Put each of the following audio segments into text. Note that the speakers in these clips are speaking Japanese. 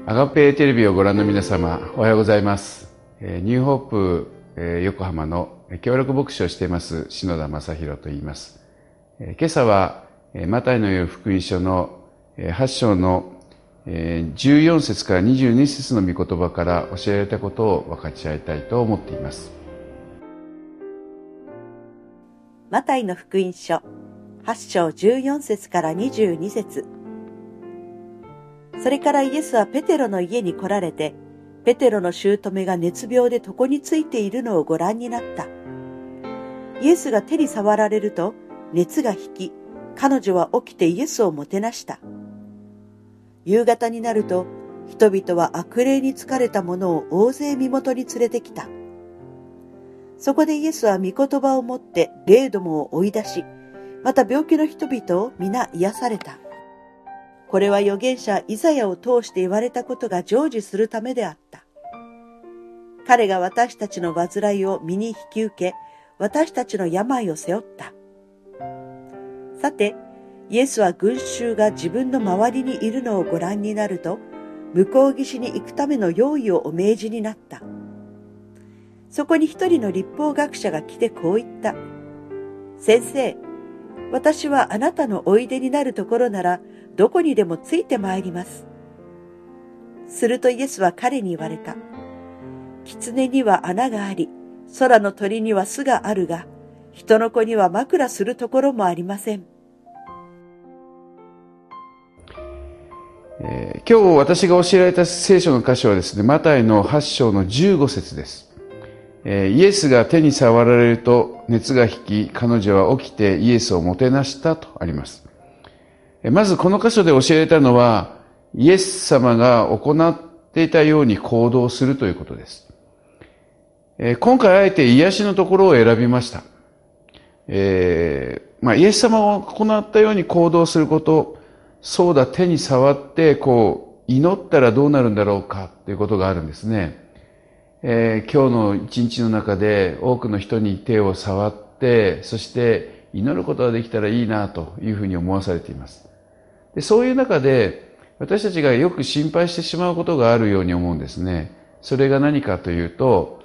アガペテレビをご覧の皆様、おはようございます。ニューホープ横浜の協力牧師をしています篠田正弘と言います。今朝はマタイの言う福音書の8章の14節から22節の御言葉から教えられたことを分かち合いたいと思っています。 マタイの福音書8章14節から22節。それからイエスはペテロの家に来られて、ペテロの姑が熱病で床についているのをご覧になった。イエスが手に触られると熱が引き、彼女は起きてイエスをもてなした。夕方になると、人々は悪霊に疲れた者を大勢身元に連れてきた。そこでイエスは御言葉をもって霊どもを追い出し、また病気の人々を皆癒された。これは預言者イザヤを通して言われたことが成就するためであった。彼が私たちの患いを身に引き受け、私たちの病を背負った。さて、イエスは群衆が自分の周りにいるのをご覧になると、向こう岸に行くための用意をお命じになった。そこに一人の律法学者が来てこう言った。先生、私はあなたのおいでになるところなら、どこにでもついてまいります。するとイエスは彼に言われた。狐には穴があり、空の鳥には巣があるが、人の子には枕するところもありません。 今日私が教えられた聖書の箇所はですね、マタイの8章の15節です。イエスが手に触られると熱が引き、彼女は起きてイエスをもてなしたとあります。まずこの箇所で教えられたのは、イエス様が行っていたように行動するということです。今回あえて癒しのところを選びました。イエス様が行ったように行動すること、そうだ、手に触って、祈ったらどうなるんだろうかということがあるんですね。今日の一日の中で多くの人に手を触って、そして祈ることができたらいいなというふうに思わされています。で、そういう中で私たちがよく心配してしまうことがあるように思うんですね。それが何かというと、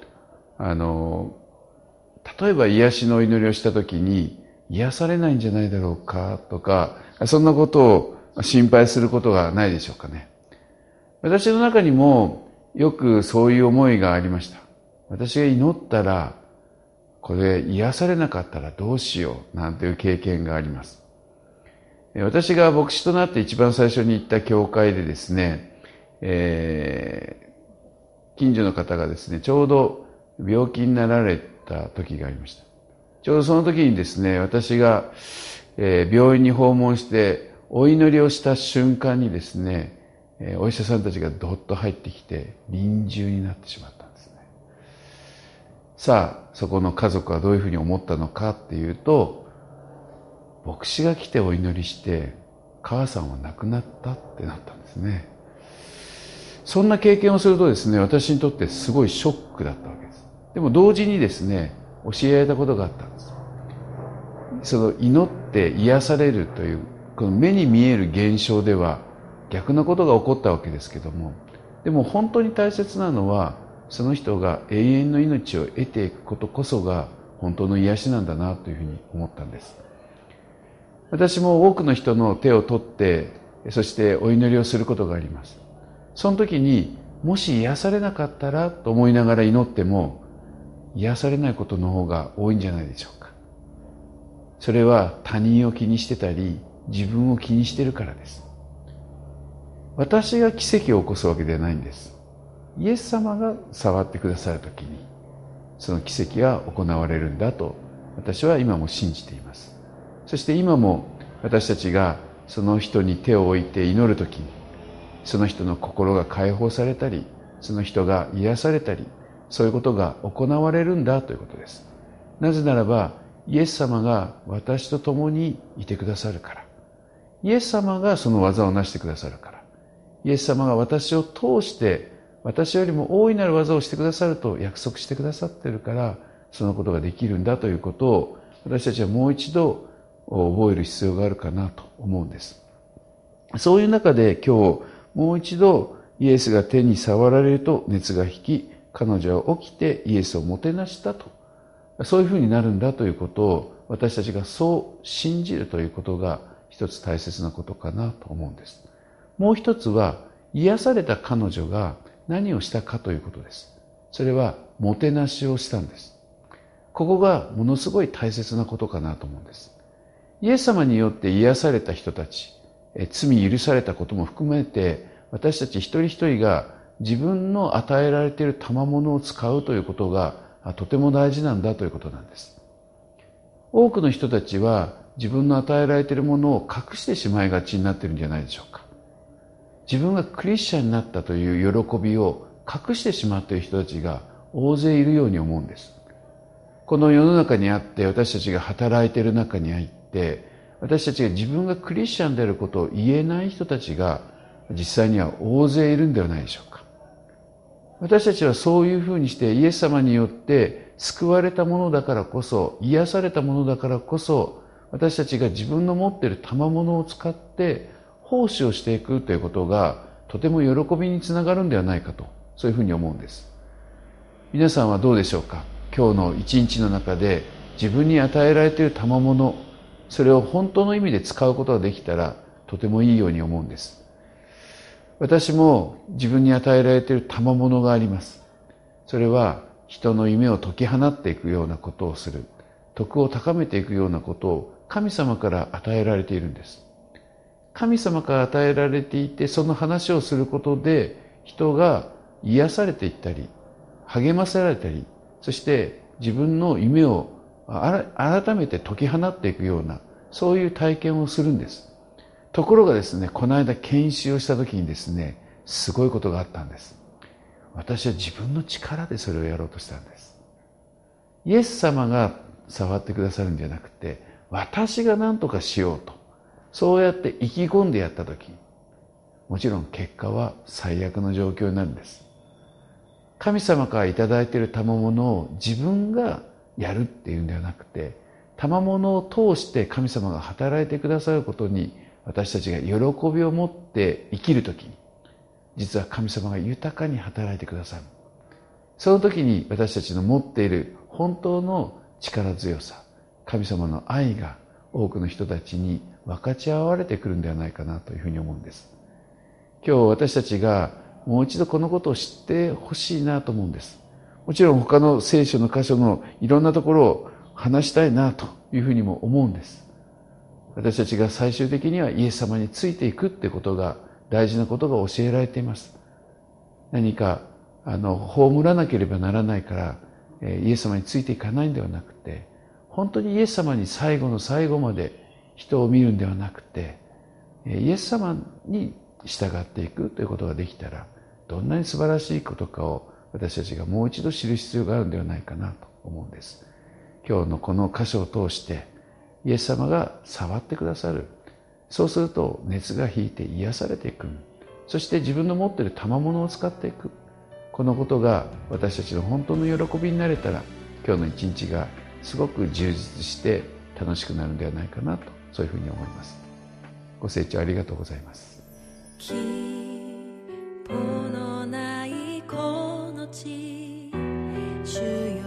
例えば癒しのお祈りをしたときに癒されないんじゃないだろうかとか、そんなことを心配することがないでしょうかね。私の中にもよくそういう思いがありました。私が祈ったら、これ癒されなかったらどうしようなんていう経験があります。私が牧師となって一番最初に行った教会でですね、近所の方がですね、ちょうど病気になられた時がありました。ちょうどその時にですね、私が病院に訪問してお祈りをした瞬間にですね、お医者さんたちがどっと入ってきて臨終になってしまったんですね。さあ、そこの家族はどういうふうに思ったのかっていうと、牧師が来てお祈りして母さんは亡くなったってなったんですね。そんな経験をするとですね、私にとってすごいショックだったわけです。でも同時にですね、教えられたことがあったんです。その祈って癒されるというこの目に見える現象では逆なことが起こったわけですけども、でも本当に大切なのはその人が永遠の命を得ていくことこそが本当の癒しなんだなというふうに思ったんです。私も多くの人の手を取ってそしてお祈りをすることがあります。その時にもし癒されなかったらと思いながら祈っても癒されないことの方が多いんじゃないでしょうか。それは他人を気にしてたり自分を気にしてるからです。私が奇跡を起こすわけではないんです。イエス様が触ってくださるときにその奇跡が行われるんだと私は今も信じています。そして今も私たちがその人に手を置いて祈るときにその人の心が解放されたりその人が癒されたりそういうことが行われるんだということです。なぜならばイエス様が私と共にいてくださるから、イエス様がその技を成してくださるから、イエス様が私を通して私よりも大いなる技をしてくださると約束してくださっているからそのことができるんだということを私たちはもう一度覚える必要があるかなと思うんです。そういう中で今日もう一度イエスが手に触られると熱が引き、彼女は起きてイエスをもてなしたと。そういうふうになるんだということを私たちがそう信じるということが一つ大切なことかなと思うんです。もう一つは癒された彼女が何をしたかということです。それはもてなしをしたんです。ここがものすごい大切なことかなと思うんです。イエス様によって癒された人たち、罪許されたことも含めて私たち一人一人が自分の与えられている賜物を使うということがとても大事なんだということなんです。多くの人たちは自分の与えられているものを隠してしまいがちになっているんじゃないでしょうか。自分がクリスチャンになったという喜びを隠してしまっている人たちが大勢いるように思うんです。この世の中にあって私たちが働いている中に入って私たちが自分がクリスチャンであることを言えない人たちが実際には大勢いるんではないでしょうか。私たちはそういうふうにしてイエス様によって救われたものだからこそ、癒されたものだからこそ、私たちが自分の持っている賜物を使って奉仕をしていくということがとても喜びにつながるんではないかと、そういうふうに思うんです。皆さんはどうでしょうか。今日の一日の中で自分に与えられている賜物、それを本当の意味で使うことができたらとてもいいように思うんです。私も自分に与えられている賜物があります。それは人の夢を解き放っていくようなことをする、徳を高めていくようなことを神様から与えられているんです。神様から与えられていて、その話をすることで人が癒されていったり励ませられたり、そして自分の夢を改めて解き放っていくような、そういう体験をするんです。ところがですね、この間研修をした時にですね、すごいことがあったんです。私は自分の力でそれをやろうとしたんです。イエス様が触ってくださるんじゃなくて、私が何とかしようと、そうやって意気込んでやった時、もちろん結果は最悪の状況になるんです。神様からいただいている賜物を自分がやるっていうんではなくて、賜物を通して神様が働いてくださることに私たちが喜びを持って生きるときに、実は神様が豊かに働いてくださる。その時に私たちの持っている本当の力強さ、神様の愛が多くの人たちに分かち合われてくるんではないかなというふうに思うんです。今日私たちがもう一度このことを知ってほしいなと思うんです。もちろん他の聖書の箇所のいろんなところを話したいなというふうにも思うんです。私たちが最終的にはイエス様についていくってことが大事なことが教えられています。何か葬らなければならないからイエス様についていかないんではなくて、本当にイエス様に最後の最後まで人を見るんではなくて、イエス様に従っていくということができたら、どんなに素晴らしいことかを私たちがもう一度知る必要があるんではないかなと思うんです。今日のこの箇所を通してイエス様が触ってくださる。そうすると熱が引いて癒されていく。そして自分の持っている賜物を使っていく。このことが私たちの本当の喜びになれたら、今日の一日がすごく充実して楽しくなるんではないかなと、そういうふうに思います。ご清聴ありがとうございます。 希望のないこの地、主よ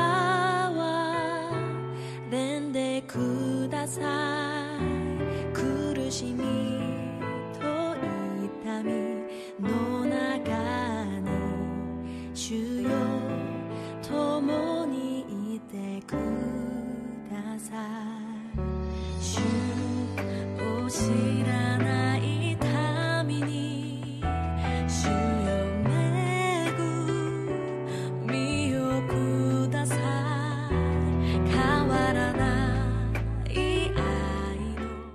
憐れんでください。苦しみと痛みの中に主よ共にいてください。主を知らない民に主よ恵みをください。変わらない愛の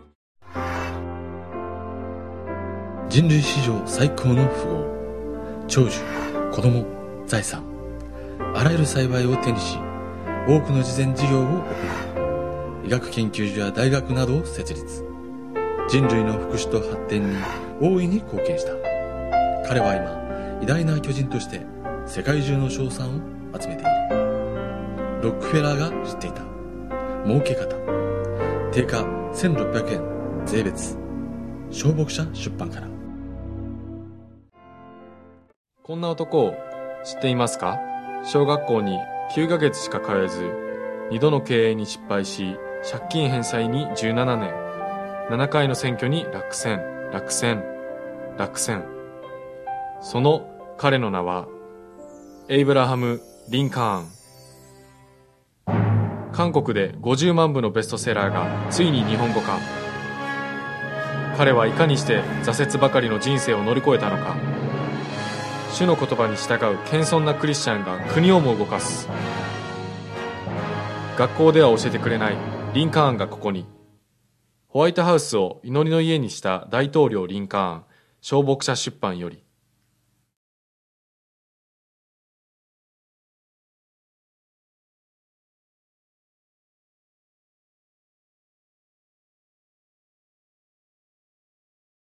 人類史上最高の富豪、長寿、子供、財産、あらゆる幸いを手にし、多くの慈善事業を行い、医学研究所や大学などを設立。人類の福祉と発展に大いに貢献した。彼は今、偉大な巨人として世界中の称賛を集めている。ロックフェラーが知っていた儲け方。定価1600円税別。小牧者出版から。 こんな男を知っていますか？小学校に9ヶ月しか通えず、2度の経営に失敗し、借金返済に17年、7回の選挙に落選。その彼の名は、エイブラハム・リンカーン。韓国で50万部のベストセラーがついに日本語化。彼はいかにして挫折ばかりの人生を乗り越えたのか。主の言葉に従う謙遜なクリスチャンが国をも動かす。学校では教えてくれないリンカーンがここに。ホワイトハウスを祈りの家にした大統領リンカーン、小牧者出版より。